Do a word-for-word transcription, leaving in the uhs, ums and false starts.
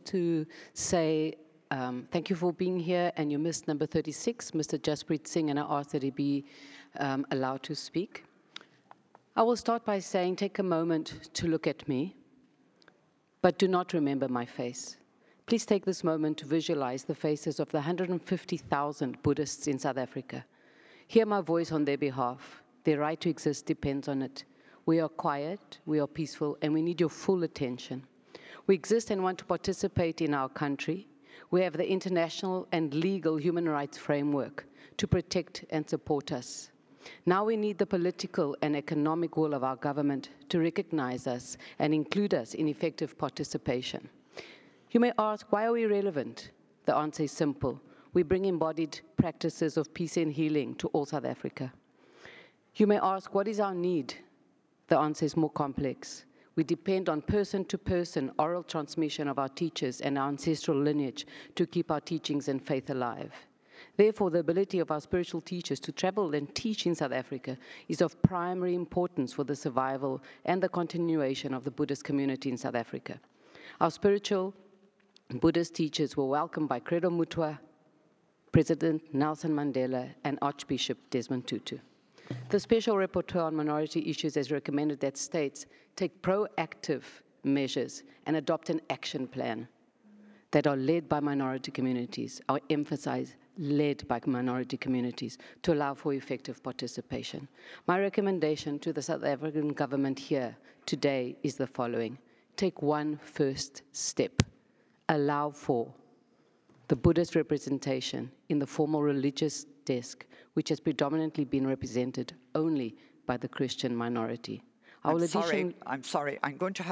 to say um, thank you for being here, and you missed number thirty-six, Mister Jaspreet Singh, and I ask that he be um, allowed to speak. I will start by saying take a moment to look at me, but do not remember my face. Please take this moment to visualize the faces of the one hundred fifty thousand Buddhists in South Africa. Hear my voice on their behalf. Their right to exist depends on it. We are quiet, we are peaceful, and we need your full attention. We exist and want to participate in our country. We have the international and legal human rights framework to protect and support us. Now we need the political and economic will of our government to recognize us and include us in effective participation. You may ask, why are we relevant? The answer is simple. We bring embodied practices of peace and healing to all South Africa. You may ask, what is our need? The answer is more complex. We depend on person-to-person oral transmission of our teachers and our ancestral lineage to keep our teachings and faith alive. Therefore, the ability of our spiritual teachers to travel and teach in South Africa is of primary importance for the survival and the continuation of the Buddhist community in South Africa. Our spiritual Buddhist teachers were welcomed by Credo Mutwa, President Nelson Mandela, and Archbishop Desmond Tutu. The Special Rapporteur on Minority Issues has recommended that states take proactive measures and adopt an action plan that are led by minority communities. I emphasize led by minority communities to allow for effective participation. My recommendation to the South African government here today is the following. Take one first step. Allow for the Buddhist representation in the formal religious desk, which has predominantly been represented only by the Christian minority. I'm sorry, I'm sorry. I'm going to have